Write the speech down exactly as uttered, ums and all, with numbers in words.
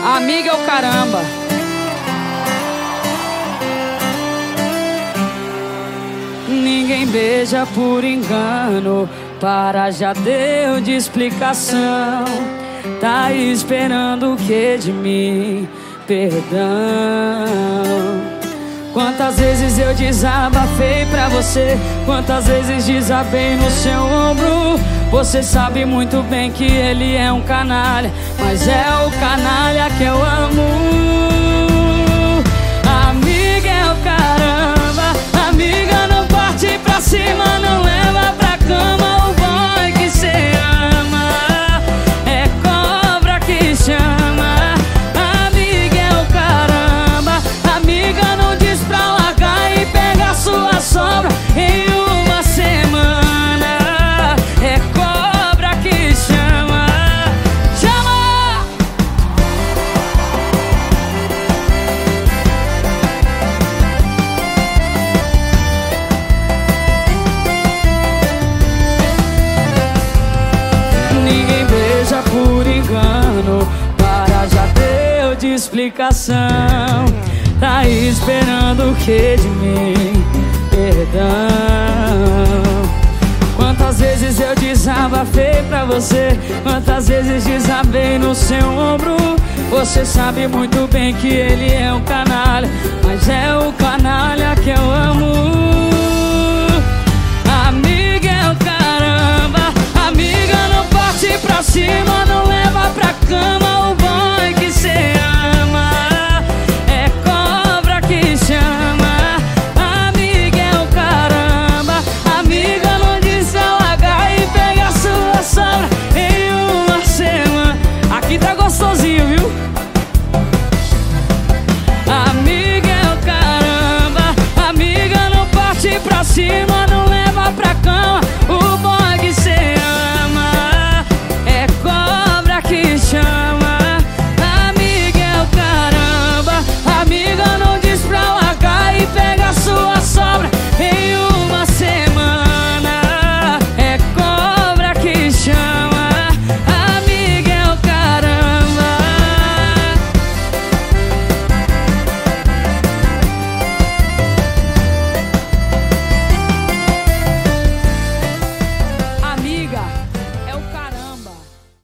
Amiga é o caramba. Ninguém beija por engano, para já deu de explicação. Tá esperando o que de mim? Perdão. Quantas vezes eu desabafei pra você, quantas vezes desabei no seu ombro. Você sabe muito bem que ele é um canalha, mas é o canalha que eu amo. Amiga é o caramba, amiga não parte pra cima, não leva pra cama o boy que cê ama. É cobra que chama. Amiga é o caramba, amiga não diz pra largar e pega sua sobra em uma semana. É cobra que chama. Chama! Ninguém beija por engano, para já deu de explicação. Tá esperando o que de mim? Perdão. Quantas vezes eu desabafei pra você, quantas vezes desabei no seu ombro. Você sabe muito bem que ele é um canalha, mas é o canalha que eu amo. Amiga é o caramba, amiga não parte pra cima, não leva pra cama o boy que cê ama. É cobra que chama. Amiga é o caramba, amiga não diz pra largar e pega sua sobra em uma semana. Aqui tá gostosinho, viu? Amiga é o caramba, amiga não parte pra cima,